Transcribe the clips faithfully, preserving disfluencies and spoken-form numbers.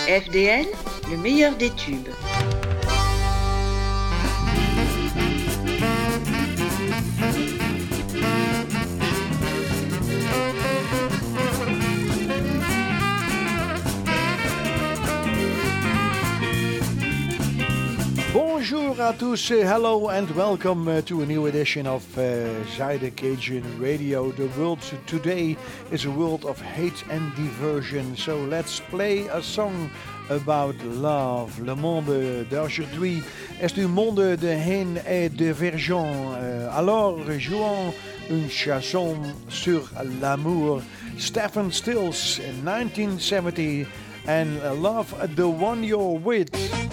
F D L, le meilleur des tubes. Bonjour à tous, uh, hello and welcome uh, to a new edition of uh, Zuiden Cajun Radio. The world today is a world of hate and diversion, so let's play a song about love. Le monde d'aujourd'hui est un monde de haine et de diversion. Uh, alors jouons une chanson sur l'amour. Stephen Stills in nineteen seventy and Love the One You're With.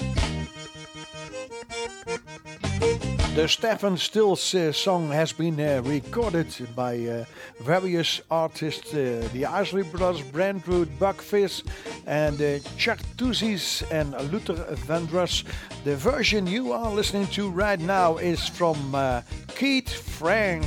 The Stephen Stills uh, song has been uh, recorded by uh, various artists, uh, the Isley Brothers, Brentwood, Buck Fizz, and uh, Chuck Toosies and Luther Vandross. The version you are listening to right now is from uh, Keith Frank.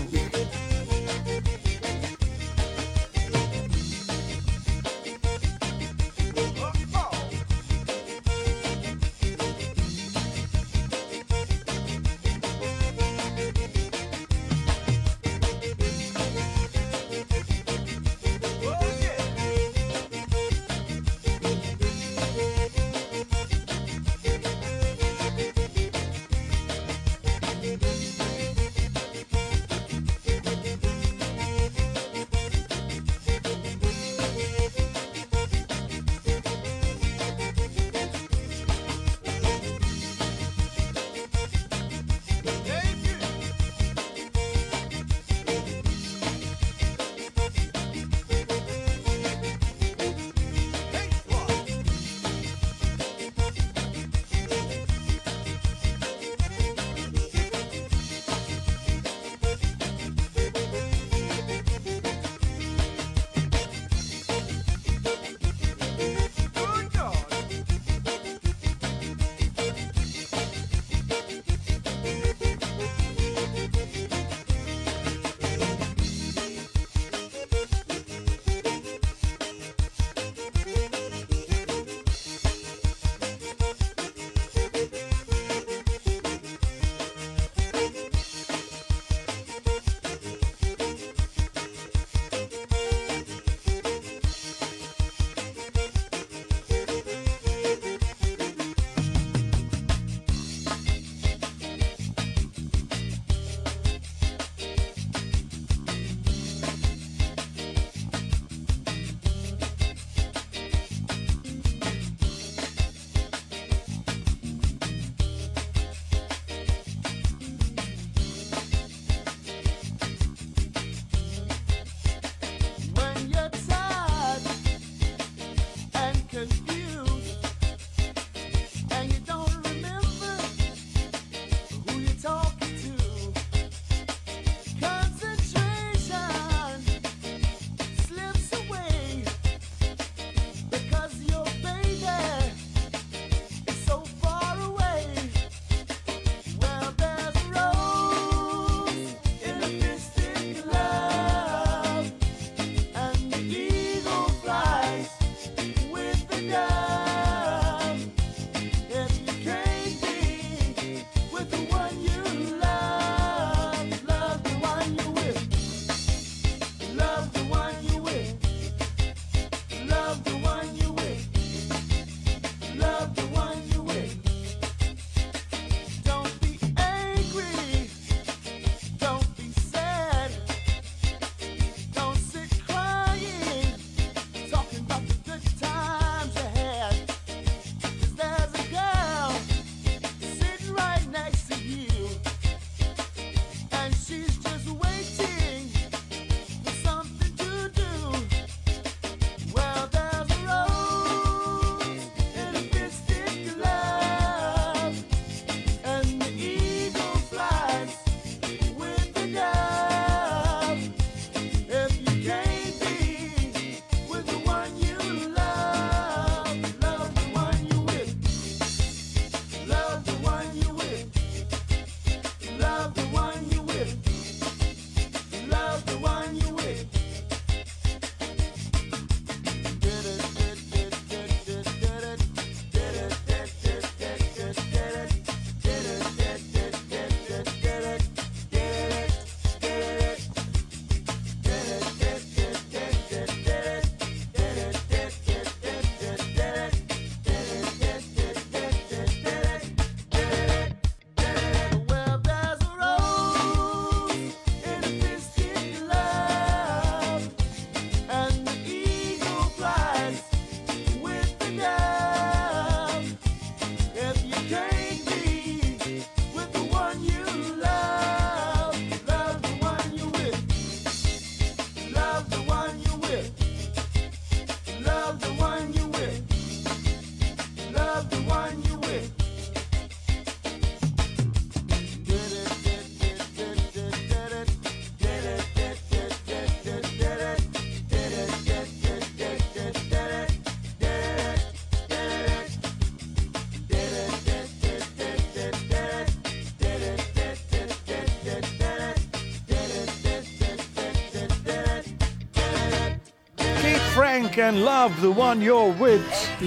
Frank and Love the One You're With.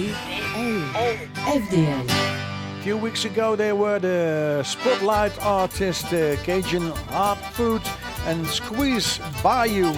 F D L. A few weeks ago they were the spotlight artist uh, Cajun Hard Food and Squeeze Bayou.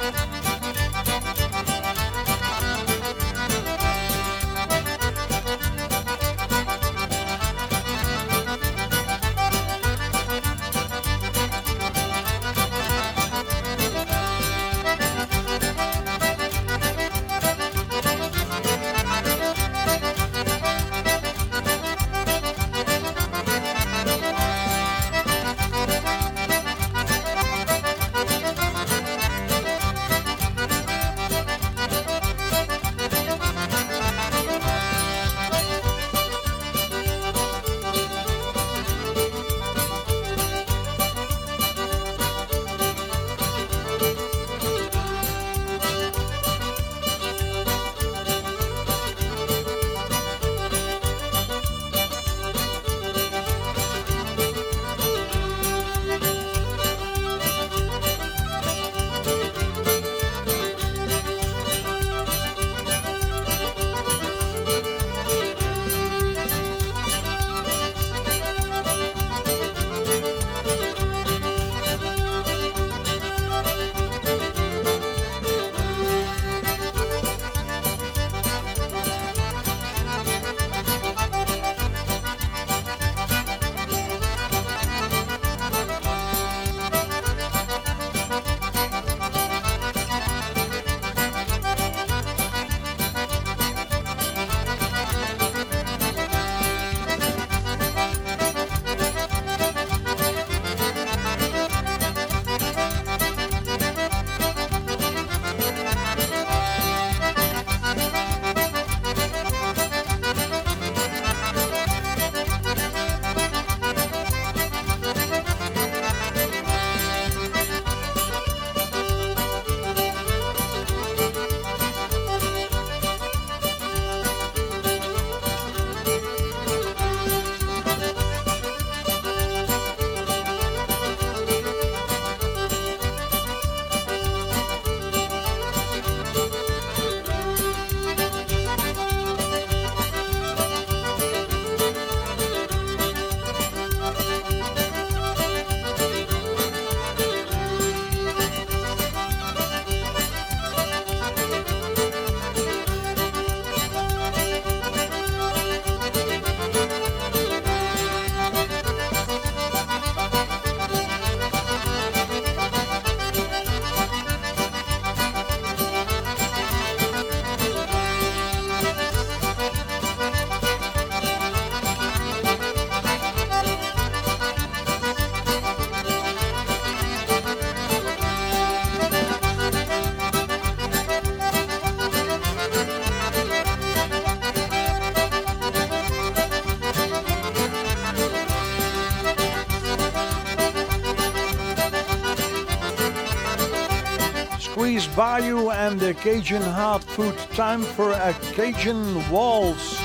Squeeze Bayou and the Cajun Hard Food. Time for a Cajun Waltz.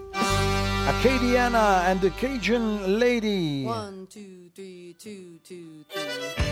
Acadiana and the Cajun Lady. One, two, three, two, two, three.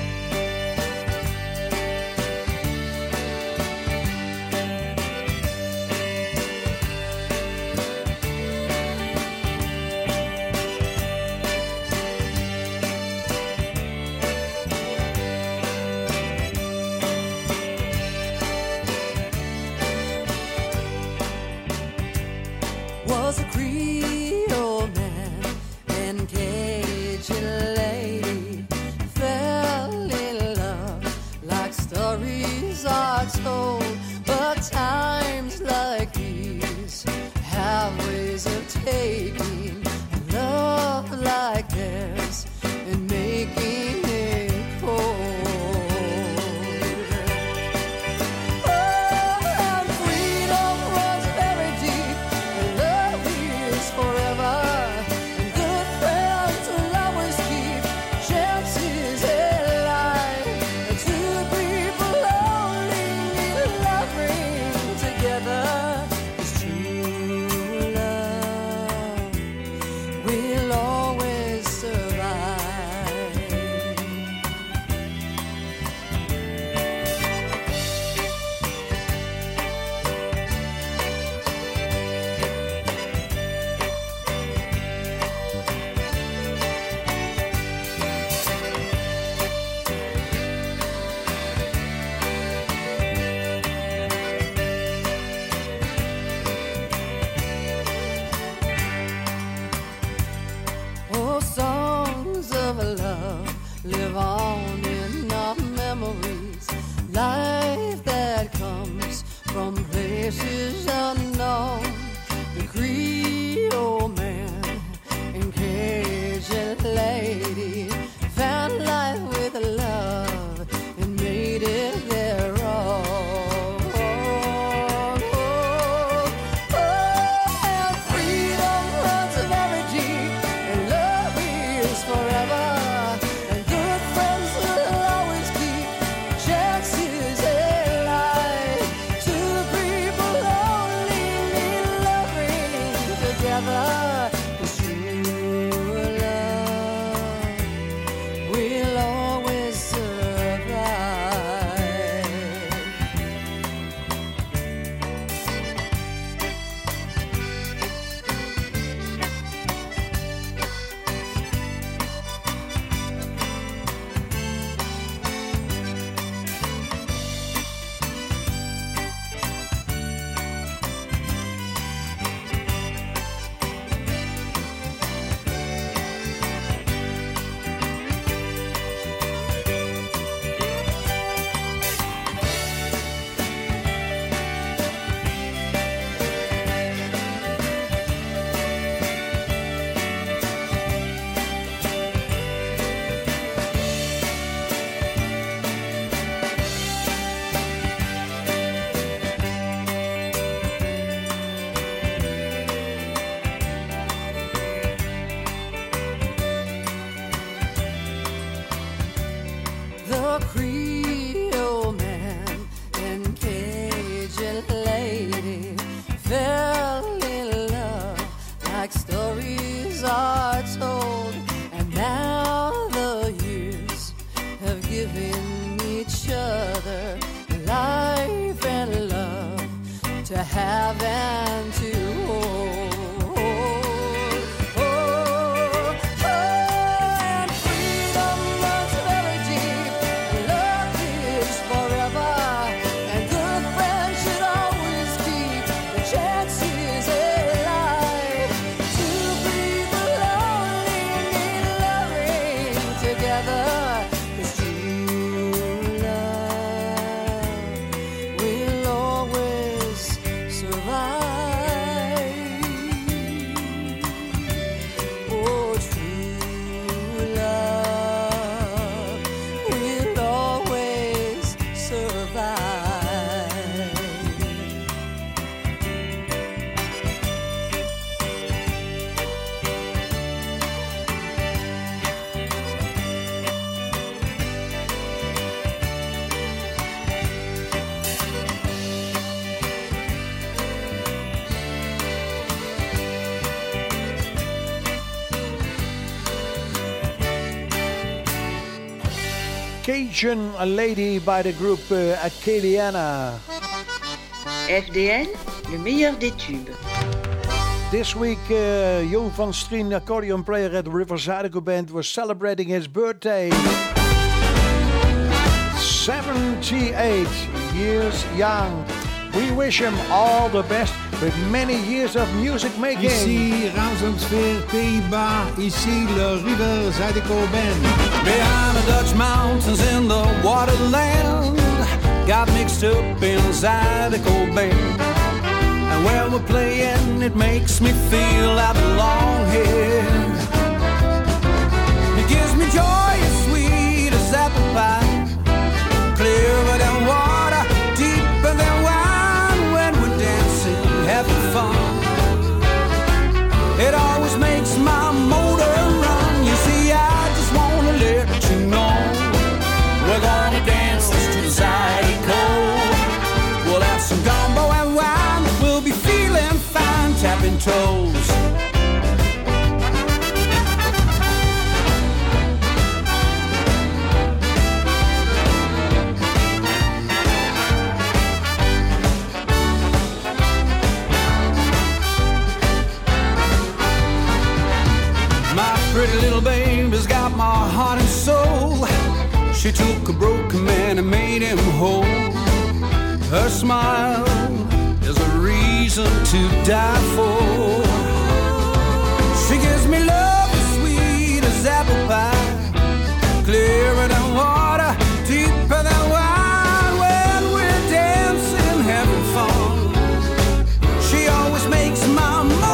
Was a Creole man and Cajun lady fell in love like stories are told. But times like these have ways of taking a love like theirs and making it cold. Oh, and freedom runs very deep, and love is forever. Creole man and Cajun lady found life with love and made it their own. Oh, oh, and freedom runs very deep, and love is forever. And good friends will always keep chances alive to the people only need loving together. 'Cause true love will always survive. The Creole man and Cajun lady fell in love like stories are told, and now the years have given each other life and love to have and to hold. Oh, oh, and freedom runs very deep, and love is forever. And good friends should always keep the chances alive. Two people only need loving together. 'Cause true love will always survive. Oh, true love will always survive. Cajun Lady by the group uh, Acadiana. F D L, le meilleur des tubes. This week, uh, Jo van Strien, accordion player at the River Zydeco Band, was celebrating his birthday. seventy-eight years young. We wish him all the best with many years of music making. Ici Ramsonsfeer, Pays-Bas, ici le River Zydeco Band. Behind the Dutch mountains in the waterland, got mixed up in Zydeco Band. And when we're playing, it makes me feel I belong here. It gives me joy as sweet as apple pie, clearer than water, deeper than wine. When we're dancing, having fun, it always makes my motor run. You see, I just wanna let you know we're gonna dance to the Zydeco. We'll have some gumbo and wine, we'll be feeling fine, tapping toes. Pretty little baby's got my heart and soul. She took a broken man and made him whole. Her smile is a reason to die for. She gives me love as sweet as apple pie, clearer than water, deeper than wine. When we're dancing, having fun, she always makes my mind.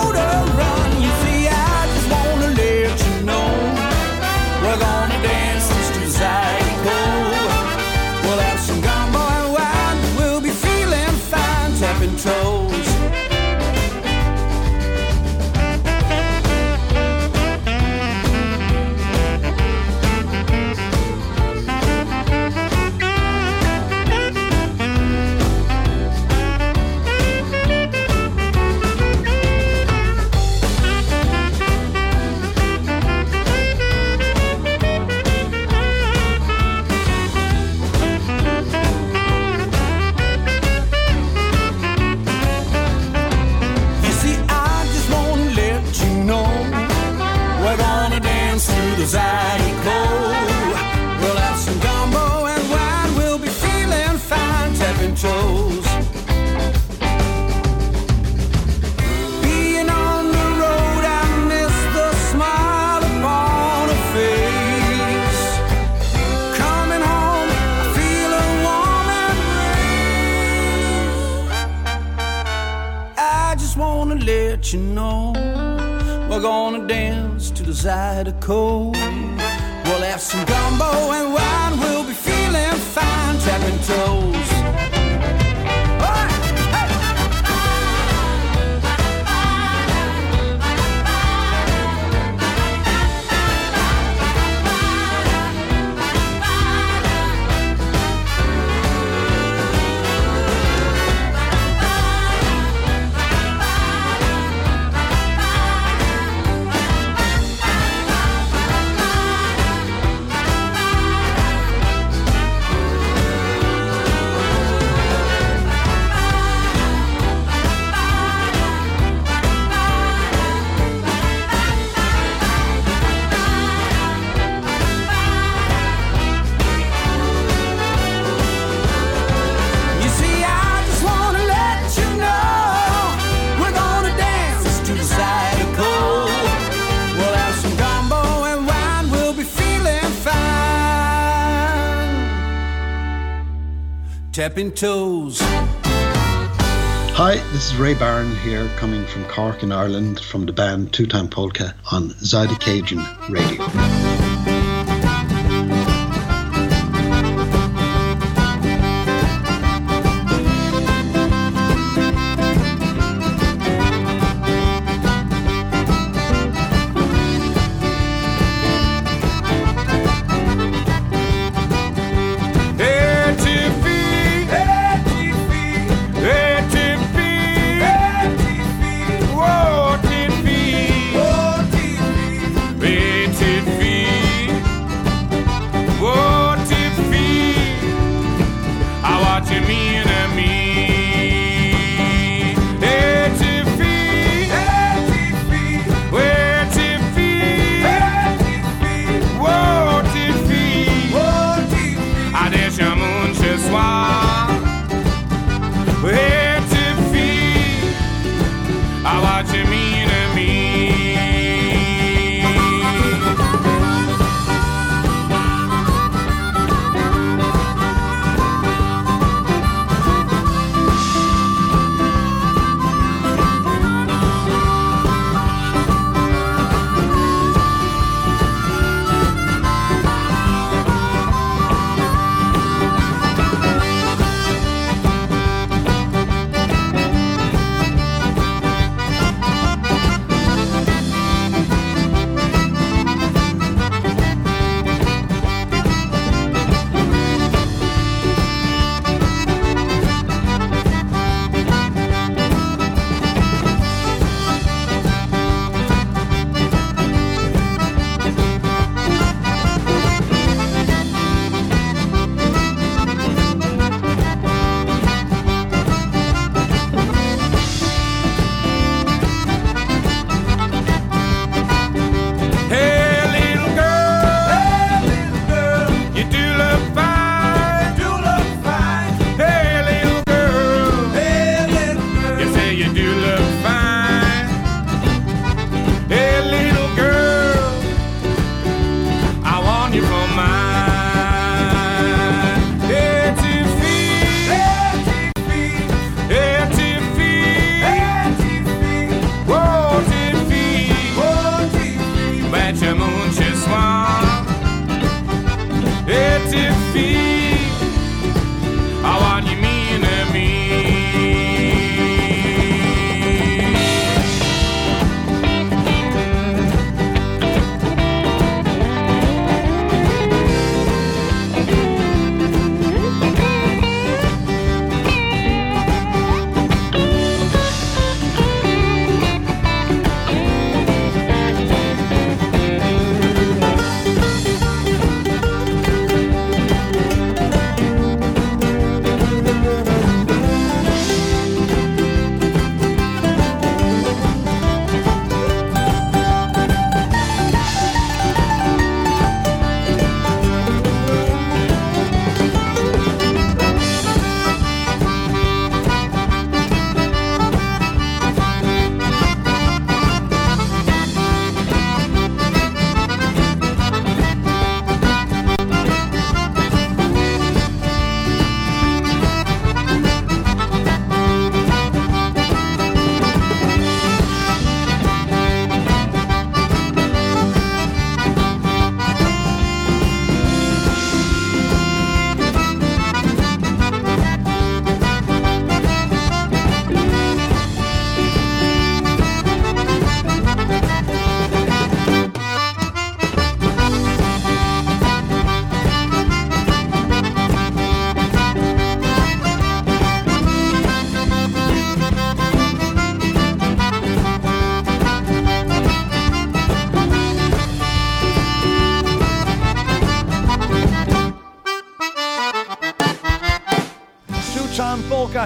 let you know we're gonna dance to the Zydeco. We'll have some gumbo and wine, we'll be feeling fine, tapping toes. Tapping toes. Hi, this is Ray Barron here, coming from Cork in Ireland, from the band Two Time Polka on Zydeco Radio.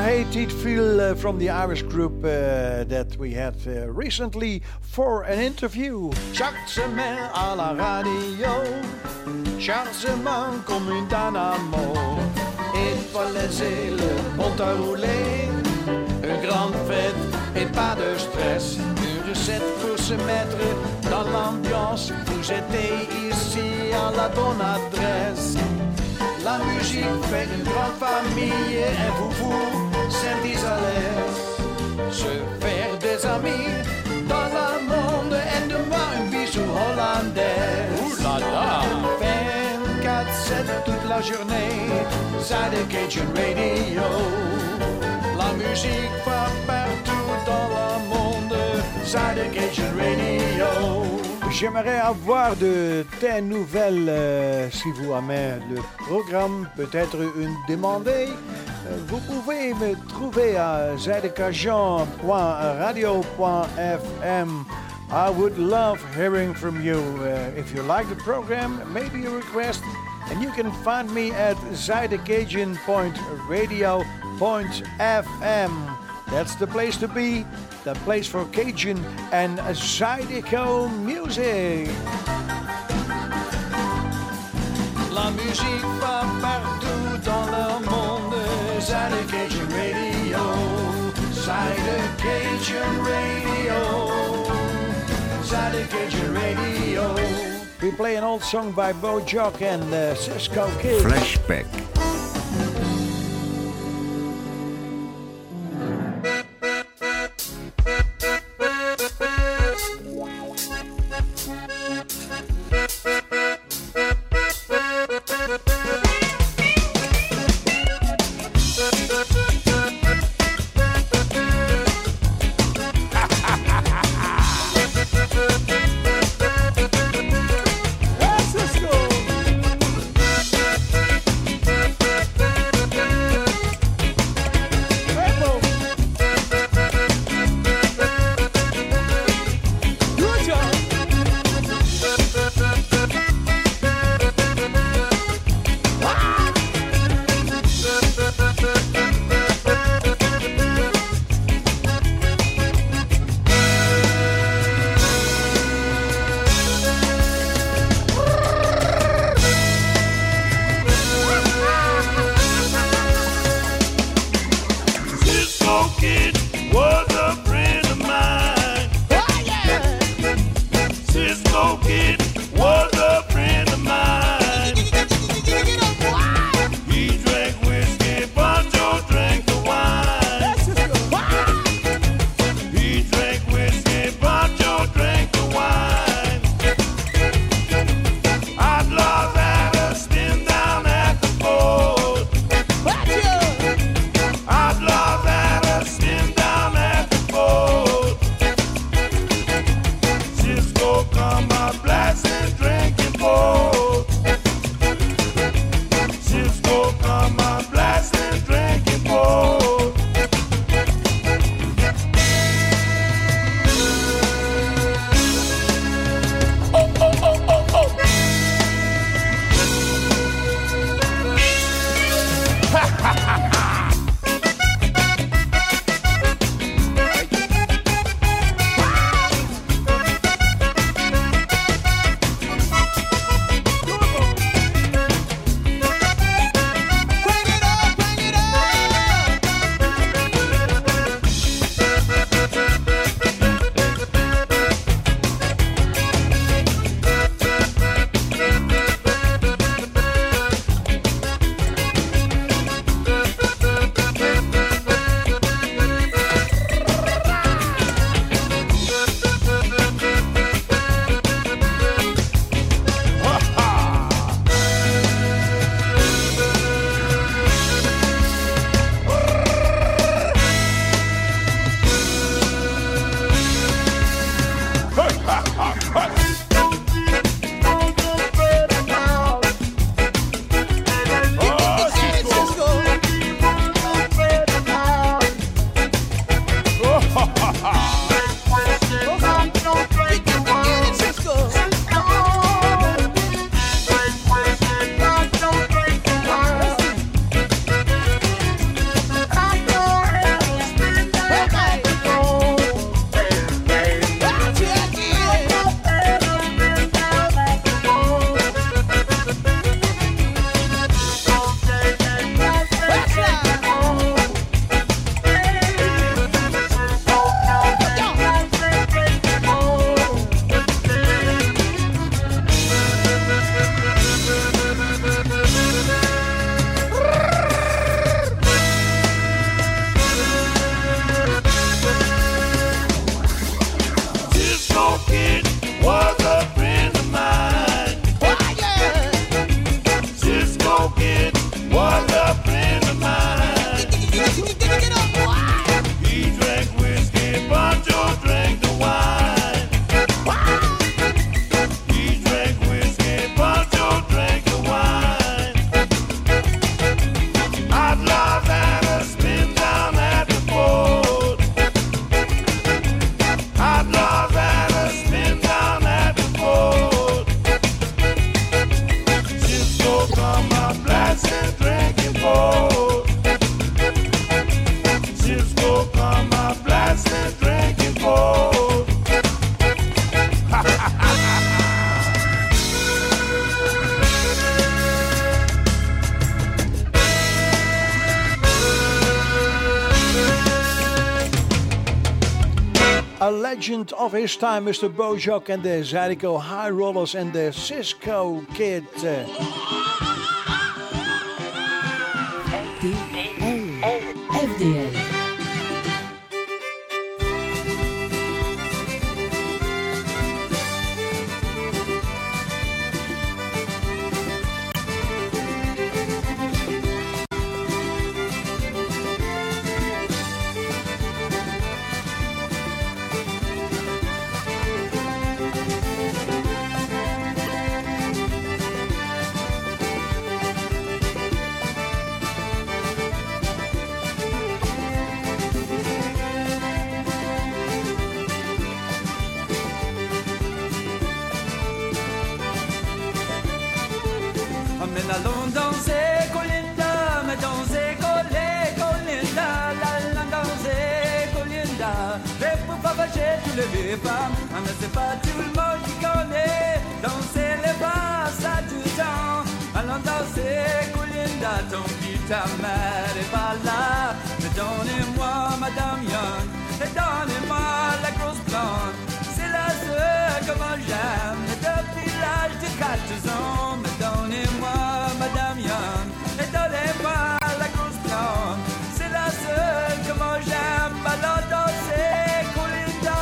Hated Feel uh, from the Irish group uh, that we had uh, recently for an interview. Chaque semaine à la radio, chargement comme une dynamo. Il faut laisser le compteur rouler, une grande fête et pas de stress. Une recette pour se mettre dans l'ambiance. Vous êtes ici à la bonne adresse. La musique fait une grande famille et vous vous sentez à l'aise. Se faire des amis dans le monde et demain un bisou hollandais. Ouh là là! vingt-quatre sept toute la journée, Zuider Cajun Radio. La musique va partout dans le monde, Zuider Cajun Radio. J'aimerais avoir de tes nouvelles euh, si vous aimez le programme, peut-être une demandée. Euh, vous pouvez me trouver à zuider cajun point radio point f m. I would love hearing from you. Uh, if you like the program, maybe a request, and you can find me at zuider cajun point radio point f m. That's the place to be. The place for Cajun and Zydeco music. La musique va partout dans le monde. Zuider Cajun Radio. Zuider Cajun Radio. Zuider Cajun Radio. We play an old song by Bo Jock and uh, Cisco Kid. Flashback. a legend of his time, Mister Bojack and the Zydeco High Rollers and the Cisco Kid. D L F D L. Les femmes, mais c'est pas tout le monde qui connaît danser les basses à tout temps. Allons danser, Colinda, ton pis ta mère est pas là. Mais donnez-moi Madame Young, et donnez-moi la grosse blonde. C'est la seule que moi j'aime depuis l'âge de quatre ans. Mais donnez-moi Madame Young, et donnez-moi la grosse blonde. C'est la seule que moi j'aime. Allons danser, Colinda.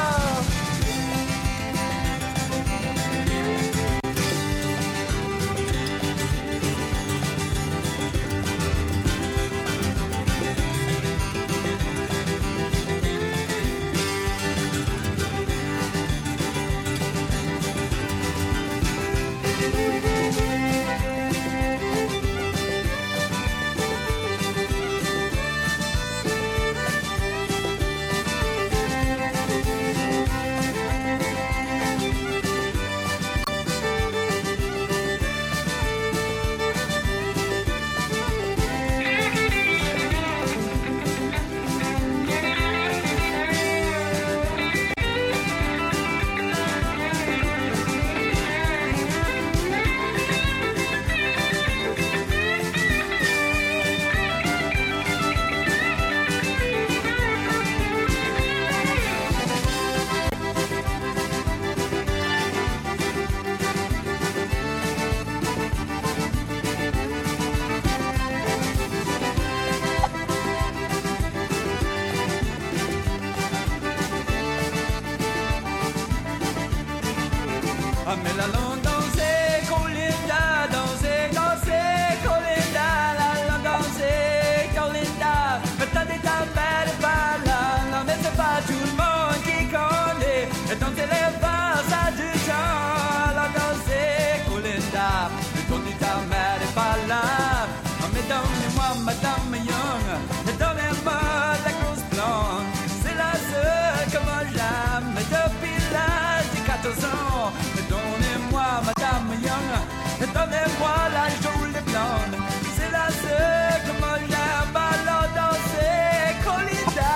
Donnez-moi la jolie blonde, c'est la seule que moi j'aime. Allons danser, Colinda.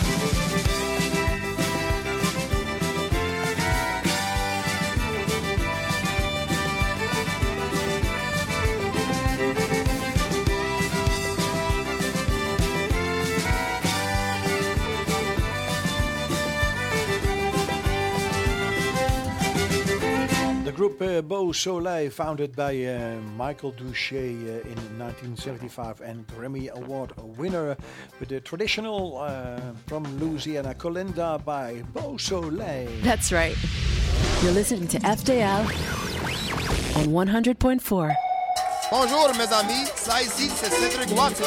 The group uh, Beau Soleil, founded by uh, Michael Douchet uh, in nineteen seventy-five and Grammy Award winner with the traditional uh, from Louisiana Colinda by Beau Soleil. That's right. You're listening to F D L on one hundred point four. Bonjour mes amis, ça ici c'est Cedric Watson.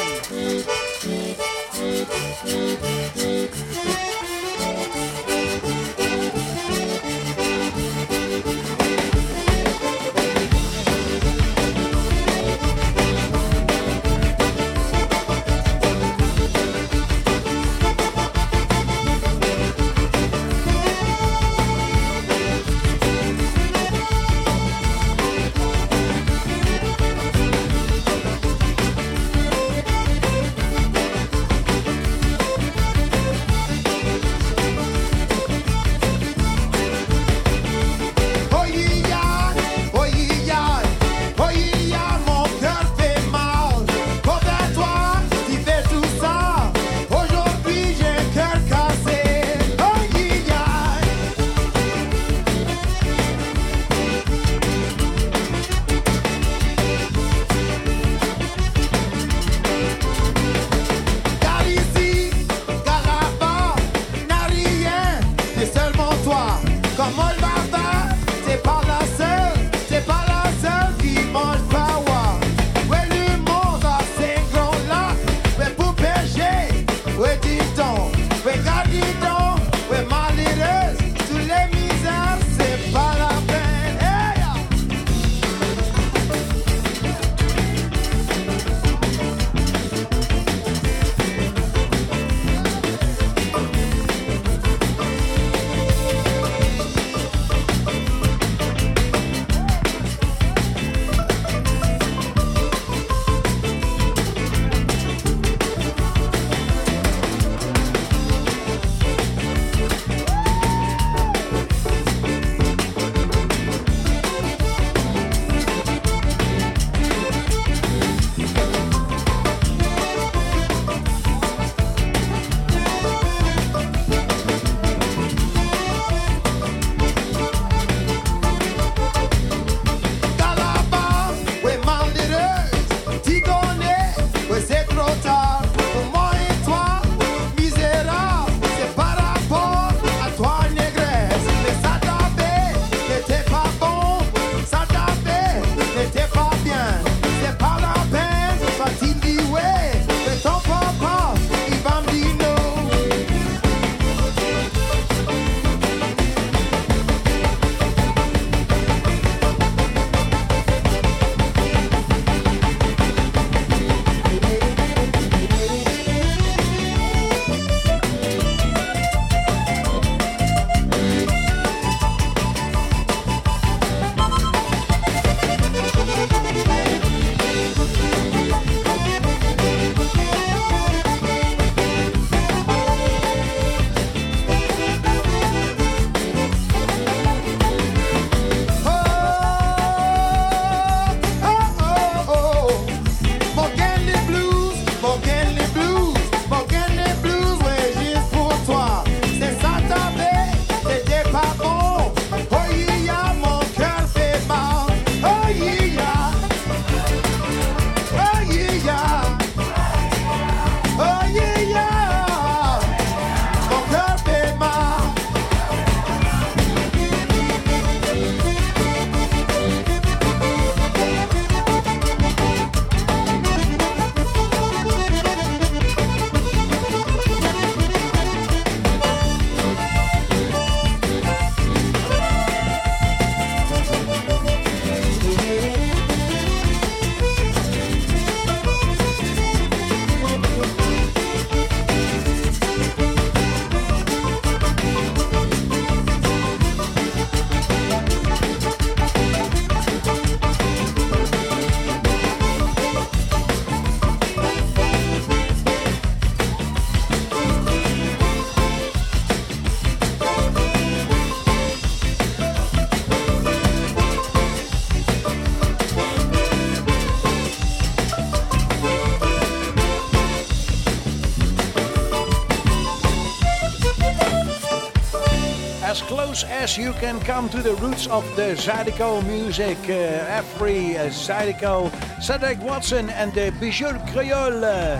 close as you can come to the roots of the Zydeco music. Uh, Every uh, Zydeco, Cedric Watson and the Bijou Creole.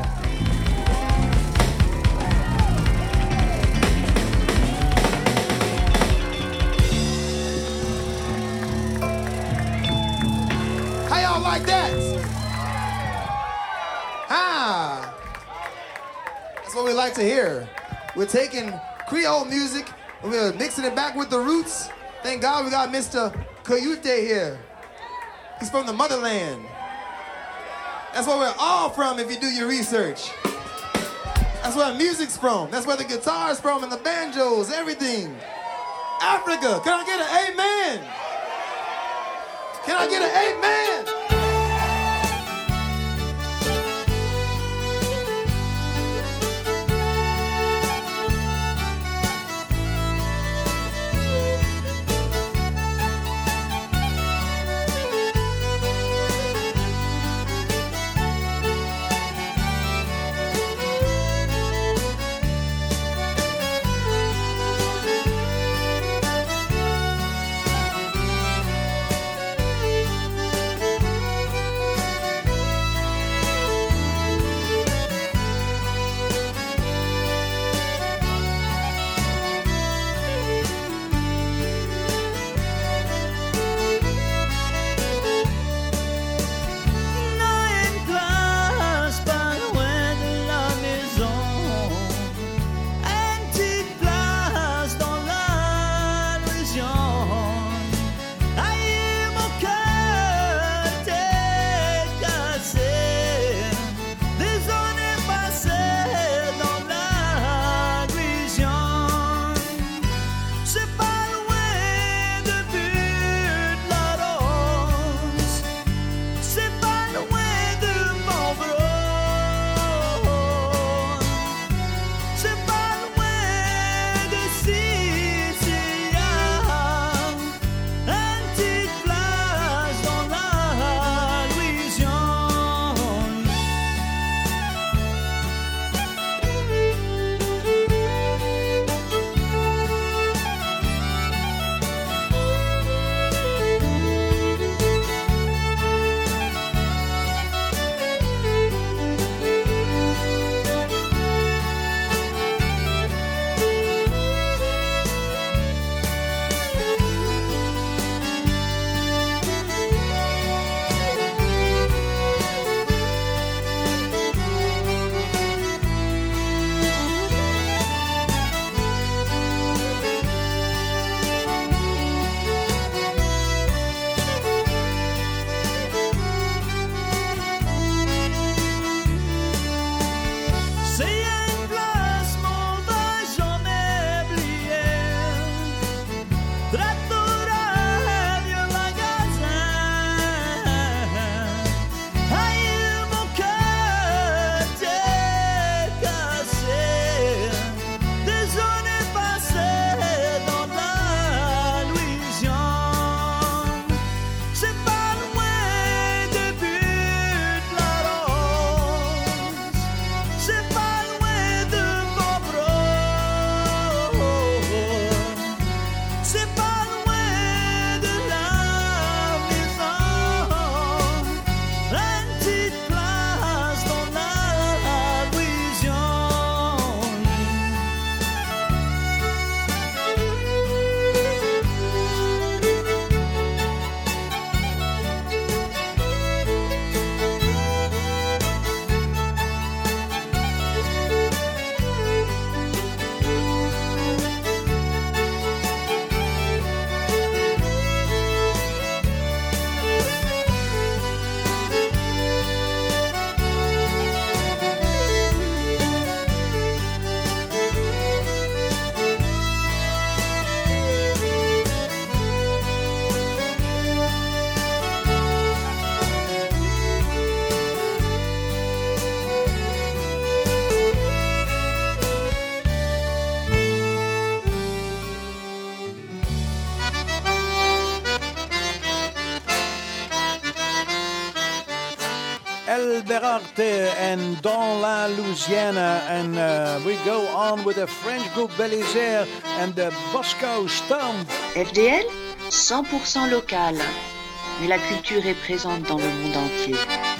How y'all like that? Ah, that's what we like to hear. We're taking Creole music and we're mixing it back with the roots. Thank God we got Mister Coyote here. He's from the motherland. That's where we're all from if you do your research. That's where music's from. That's where the guitar's from and the banjos, everything. Africa, can I get an amen? Can I get an amen? C'est pas loin El Berarte and Dans la Louisiana. And uh, we go on with the French group Belisaire and the Bosco Stomp. F D L, cent pour cent local. Mais la culture est présente dans le monde entier.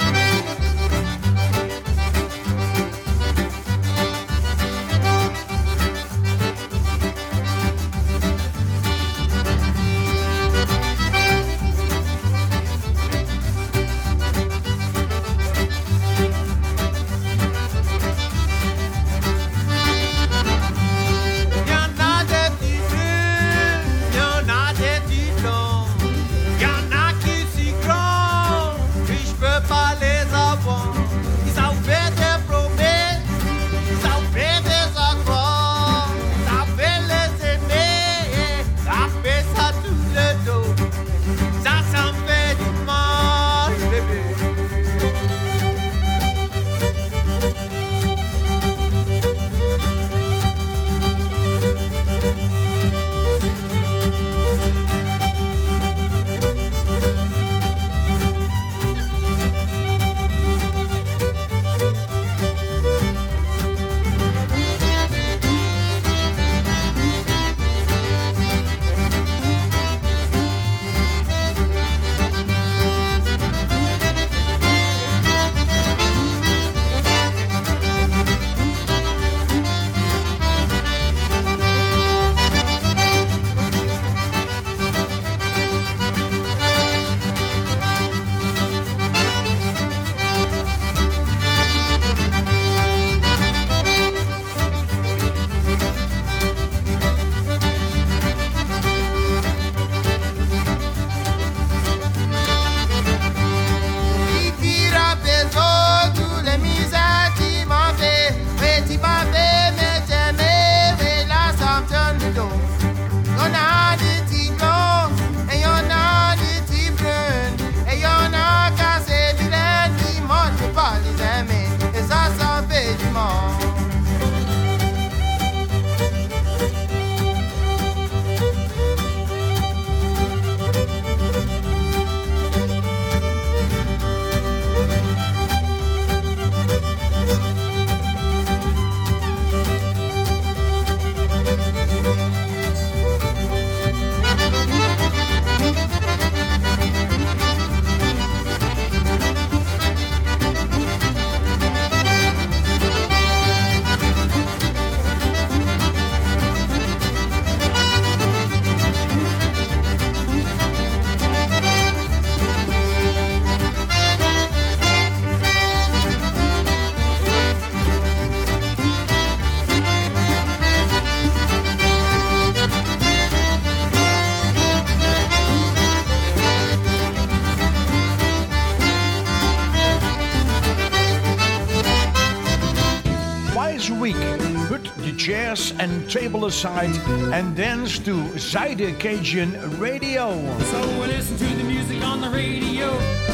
Chairs and table aside and dance to Zuiden Cajun Radio. So we listen to the music on the radio.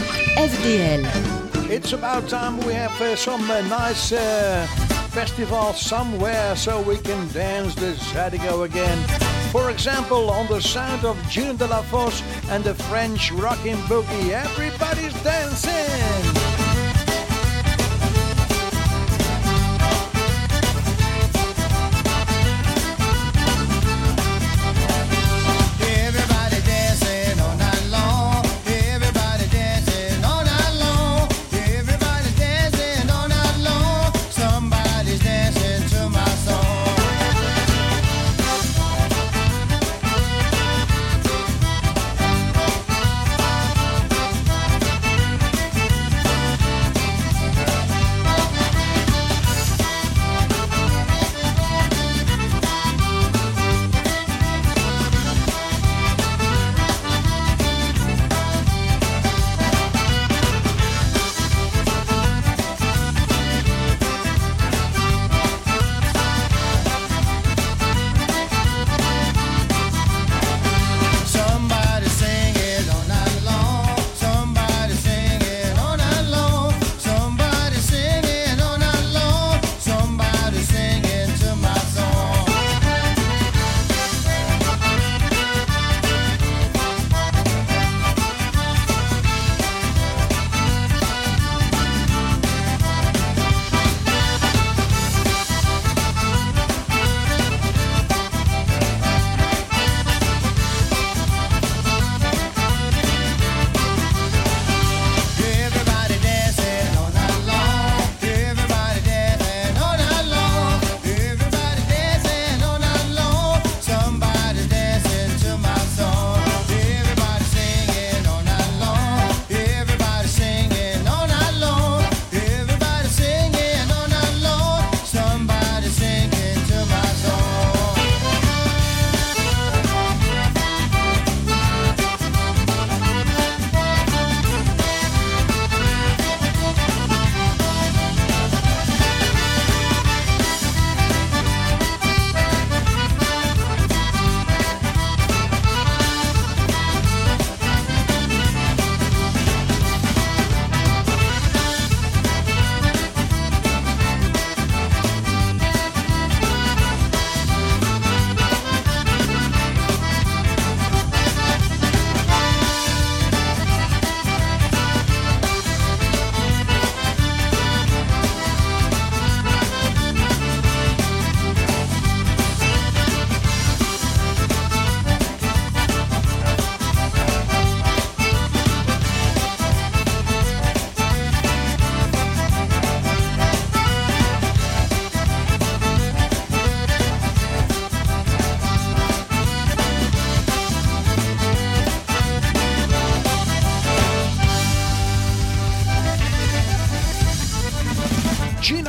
F D L. It's about time we have uh, some uh, nice uh, festivals somewhere so we can dance the Zydeco again. For example, on the sound of June de la Fosse and the French Rockin' Boogie, everybody's dancing.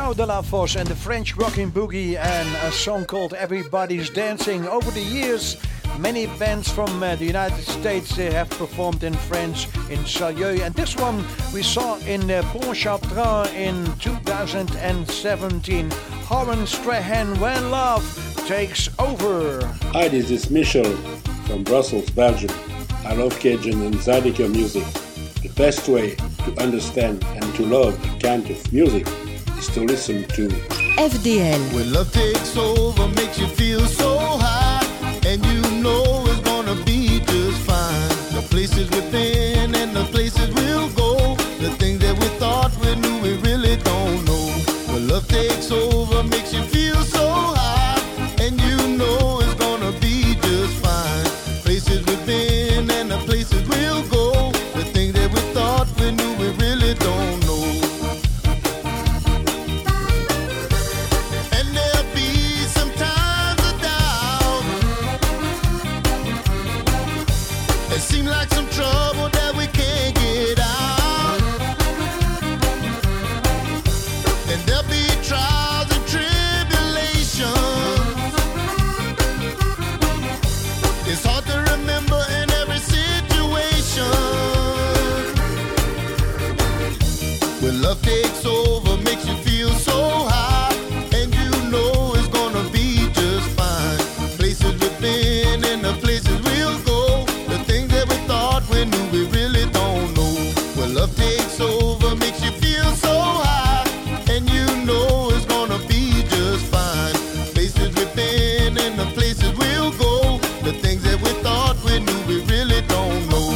João de la Fosse and the French Rockin' Boogie and a song called Everybody's Dancing. Over the years, many bands from uh, the United States uh, have performed in France, in Salieu, and this one we saw in uh, Pontchartrain in two thousand seventeen. Horan Strahan, When Love Takes Over. Hi, this is Michel from Brussels, Belgium. I love Cajun and Zydeco music. The best way to understand and to love a kind of music is to listen to F D L. When love takes over, makes you feel so high, and you know it's gonna be just fine. The places we've been and the places we'll go, the things that we thought we knew, we really don't know. When love takes over, makes you feel so high, and you know it's gonna be just fine. Places we've been and the places we'll go, the things that we thought we knew, we really don't know. Seem like some trouble that we can't get out, and there'll be trials and tribulations. It's hard to remember in every situation. When love takes over, makes you feel so high, and you know it's gonna be just fine. Places we've been and the places we'll go, we knew we really don't know. When love takes over, makes you feel so high, and you know it's gonna be just fine. Places we've been and the places we'll go, the things that we thought we knew, we really don't know.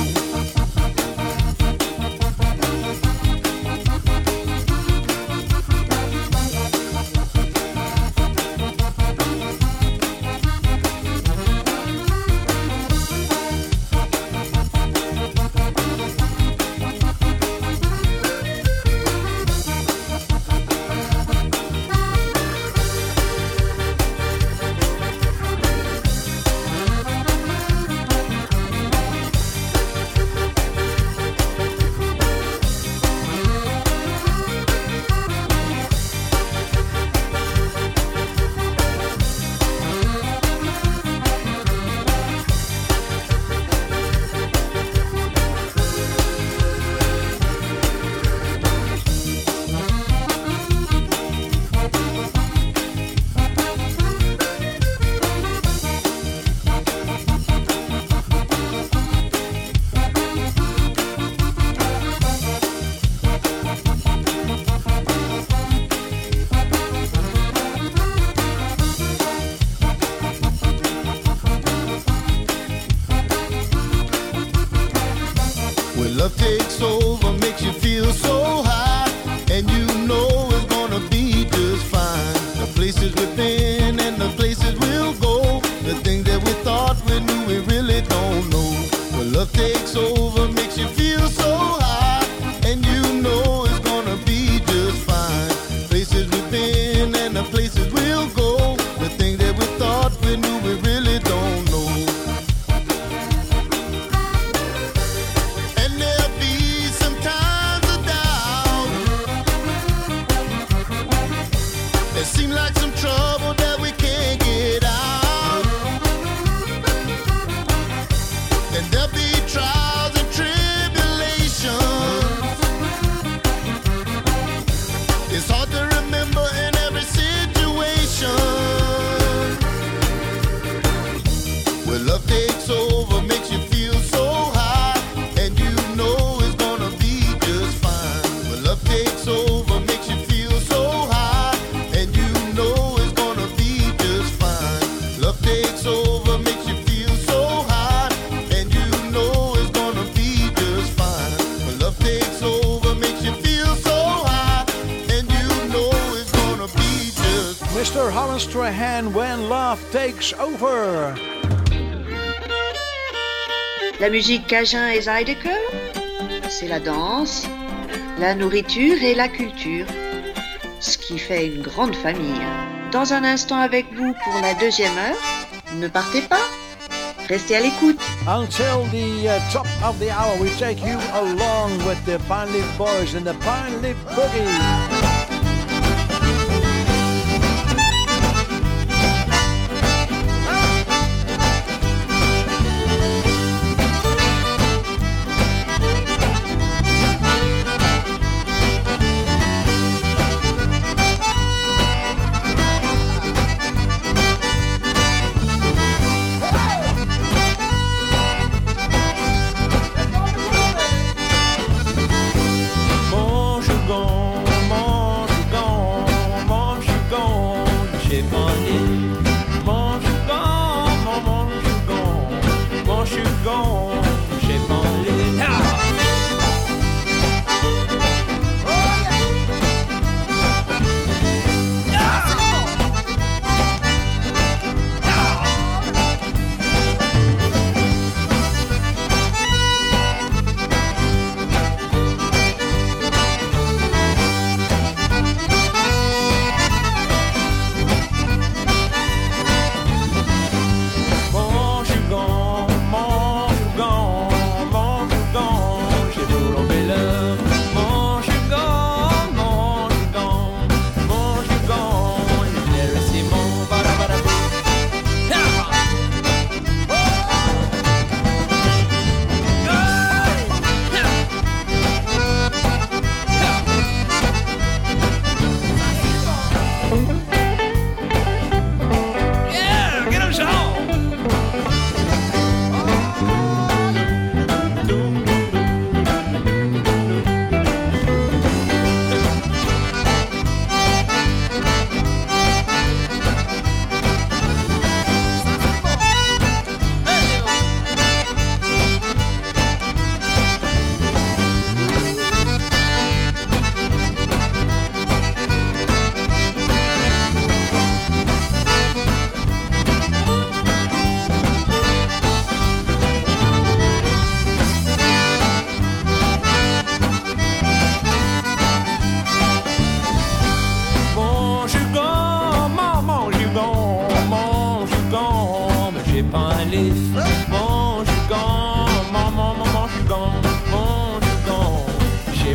Love takes over, makes you feel so high, and you know it's gonna be just fine. The places we've been and the places we'll go, the things that we thought we knew, we really don't know. When love takes over, makes you feel so high, and you know it's gonna be just fine. Places we've been and the places we'll go, the things that we thought we knew, we really don't know. Seem like some trouble that we can't get out, and there'll be trials and tribulations. It's hard to remember in every situation. When love takes over, makes you feel so high, and you know it's gonna be just fine. When love takes over, makes you feel so high, and you know it's gonna be just fine. Love takes over, makes you feel so high, and you know it's gonna be just fine. When love takes over, makes you feel so high, and you know it's gonna be just fine. Mister Horan Strahan, When Love Takes Over. La musique cajun et Zydeco, c'est la danse, la nourriture et la culture, ce qui fait une grande famille. Dans un instant avec vous pour la deuxième heure, ne partez pas, restez à l'écoute. Until the uh, top of the hour, we take you along with the Pine Leaf Boys and the Pine Leaf Boogie.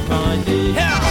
find it. Yeah.